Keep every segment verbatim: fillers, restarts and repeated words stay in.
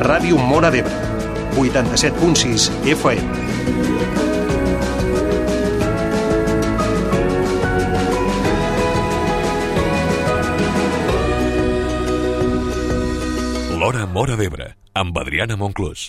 Ràdio Móra d'Ebre, vuitanta-set punt sis F M. L'Hora Móra d'Ebre, amb Adriana Monclús.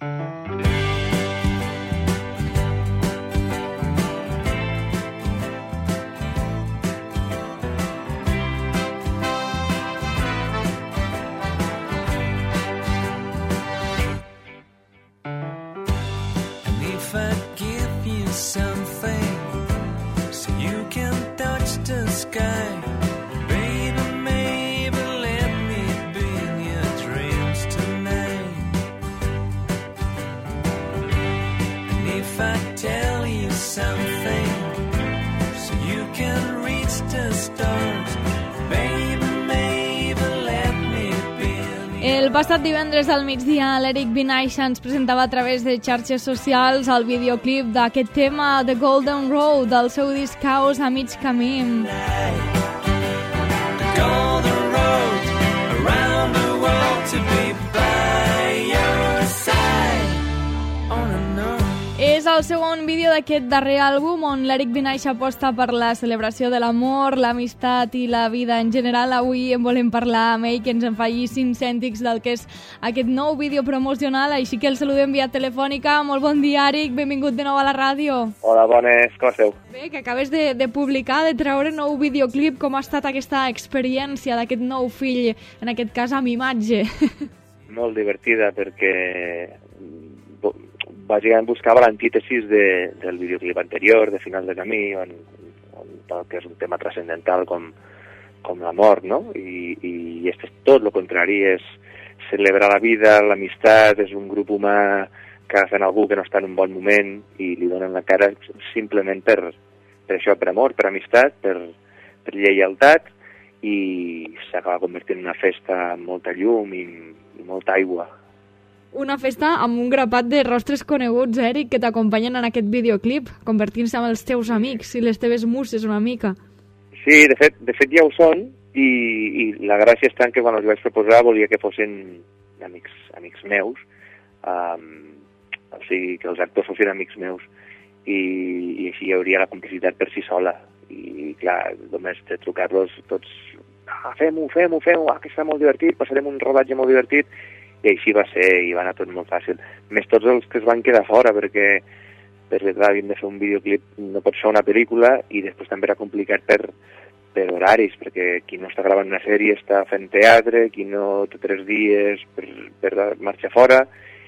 El passat divendres al migdia l'Eric Vinaixa ens presentava a través de xarxes socials el videoclip d'aquest tema The Golden Road del seu disc Caos a mig camí. És el segon vídeo d'aquest darrer àlbum on l'Eric Vinaixa aposta per la celebració de l'amor, l'amistat i la vida en general. Avui en volem parlar amb ell, que ens en faci cinc cèntics del que és aquest nou vídeo promocional, així que el saludem via telefònica. Molt bon dia, Eric, benvingut de nou a la ràdio. Hola, bones, com esteu? Bé, que acabes de, de publicar, de treure nou videoclip. Com ha estat aquesta experiència d'aquest nou fill, en aquest cas amb imatge? Molt divertida, perquè bàsicament buscava l'antítesis de, del videoclip anterior, de Finals de camí, on, on, on que és un tema transcendental com, com la mort, no? I, i este és tot el contrari, és celebrar la vida, l'amistat, és un grup humà que agafen algú que no està en un bon moment i li donen la cara simplement per, per això, per amor, per amistat, per, per lleialtat, i s'acaba convertint en una festa amb molta llum i, i molta aigua. Una festa amb un grapat de rostres coneguts, Eric, que t'acompanyen en aquest videoclip, convertint-se en els teus amics i les teves muses una mica. Sí, de fet, de fet ja ho són, i, i la gràcia està en que quan els vaig proposar volia que fossin amics, amics meus, um, o sigui, que els actors fossin amics meus, i, i així hi hauria la complicitat per si sola. I clar, només de trucar-los tots, ah, fem-ho, fem-ho, fem-ho, ah, que està molt divertit, passarem un rodatge molt divertit, i així va ser, i va anar tot molt fàcil. Més tots els que es van quedar fora, perquè, perquè clar, havíem de fer un videoclip, no pot ser una pel·lícula, i després també era complicat per, per horaris, perquè qui no està gravant una sèrie està fent teatre, qui no té tres dies per, per marxar fora,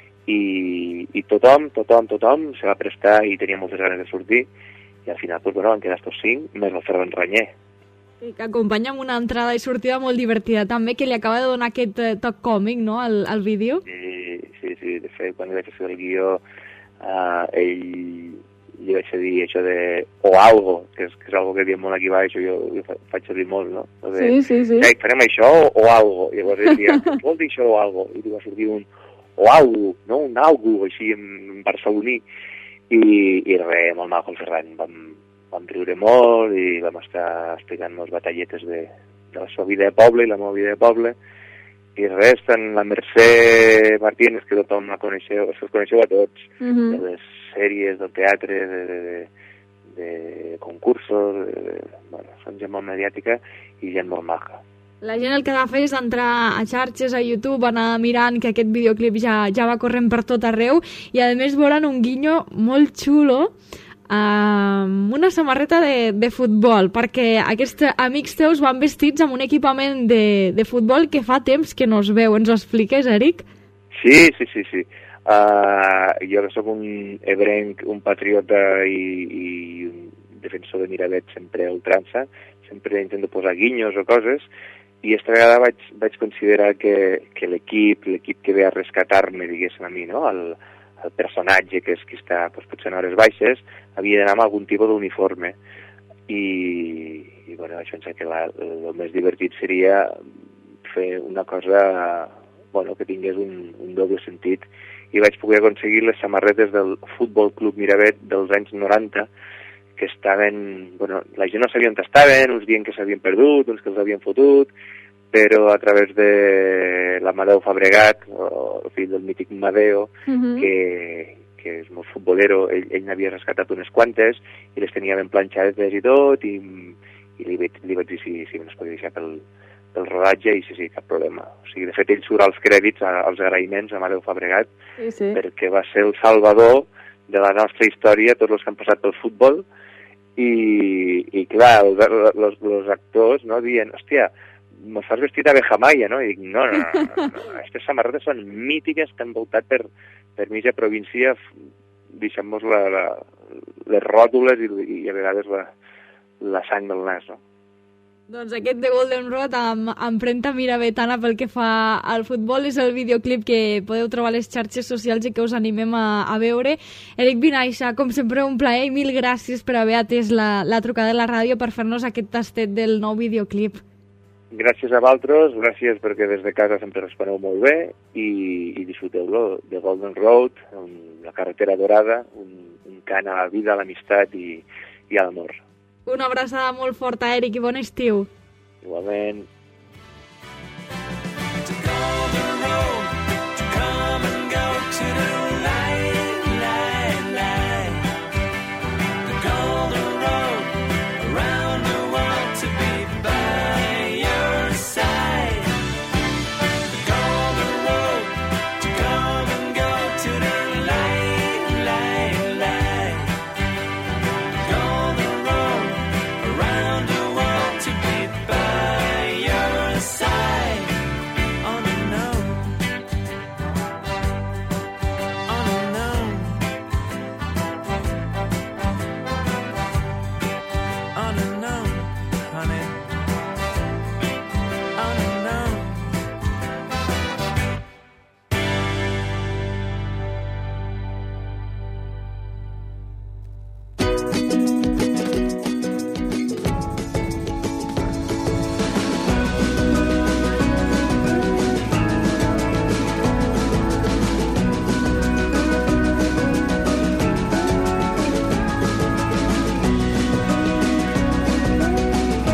i, i tothom, tothom, tothom se va prestar i tenia moltes ganes de sortir, i al final, doncs, bueno, van quedar estos cinc, més el Ferran Ranyer. I que acompanya amb una entrada i sortida molt divertida també, que li acaba de donar aquest eh, toc còmic, no?, al, al vídeo. Sí, sí, sí, de fet, quan li vaig fer el guió, uh, ell li vaig dir això de o algo, que és, que és algo que diem molt aquí baix, jo, jo faig servir molt, no? De, sí, sí, sí. Hey, farem això o algo, i llavors ell dia, vol dir això o algo, i li va sortir un o algo, no?, un algo, així en, en barceloní, i, i res, molt maco el Ferran, vam... vam riure molt i vam estar explicant-nos batalletes de, de la seva vida de poble i la meva vida de poble, i res, tant la Mercè Martínez, que tothom la coneixeu, us coneixeu a tots, uh-huh. de les sèries, del teatre, de, de, de, de concursos, de, de, bueno, són gent molt mediàtica i gent molt maca. La gent el que ha de fer és entrar a xarxes, a YouTube, anar mirant que aquest videoclip ja, ja va corrent per tot arreu, i a més veuran un guinyo molt xulo, amb una samarreta de, de futbol, perquè aquests amics teus van vestits amb un equipament de, de futbol que fa temps que no es veu. Ens ho expliques, Eric? Sí, sí, sí, sí. Uh, jo que soc un ebrenc, un patriota i, i un defensor de Miravet sempre ultrança, sempre intento posar guinyos o coses, i esta vegada vaig, vaig considerar que, que l'equip, l'equip que ve a rescatar-me, diguéssim a mi, no?, el, el personatge, que és qui està doncs, potser en hores baixes, havia d'anar amb algun tipus d'uniforme. I, i bueno, vaig pensar que la, el més divertit seria fer una cosa, bueno, que tingués un, un doble sentit. I vaig poder aconseguir les samarretes del Futbol Club Miravet dels anys noranta, que estaven... Bueno, la gent no sabia on estaven, uns dient que s'havien perdut, uns que els havien fotut, però a través de l'Amadeu Fabregat, el fill del mític Madeo, uh-huh. que, que és molt futbolero, ell, ell n'havia rescatat unes quantes i les tenia ben planxades i tot, i, i li, li vaig dir si, si ens podia deixar pel, pel rodatge, i sí, sí, cap problema. O sigui, de fet, ell surt als crèdits, als agraïments a Amadeu Fabregat, sí, sí. perquè va ser el salvador de la nostra història, tots els que han passat pel futbol, i, i clar, els, els actors no, dient, hòstia, me fas vestit a Bejamaya, no? I dic, no, no, no, no, no. Aquestes samarretes són mítiques que han voltat per, per mitja província, deixant-nos la, la, les ròtules i, i a vegades la, la sang del nas, no? Doncs aquest de Golden Road amb empremta miravetana pel que fa al futbol és el videoclip que podeu trobar a les xarxes socials i que us animem a, a veure. Eric Vinaixa, com sempre un plaer i mil gràcies per haver atès la, la trucada de la ràdio per fer-nos aquest tastet del nou videoclip. Gràcies a vosaltres, gràcies perquè des de casa sempre responeu molt bé i, i disfruteu-lo de Golden Road, la carretera dorada, un, un cant a la vida, a l'amistat i, i a l'amor. Una abraçada molt forta, Eric, i bon estiu. Igualment.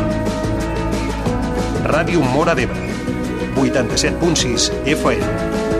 Ràdio Móra d'Ebre, vuitanta-set punt sis F M.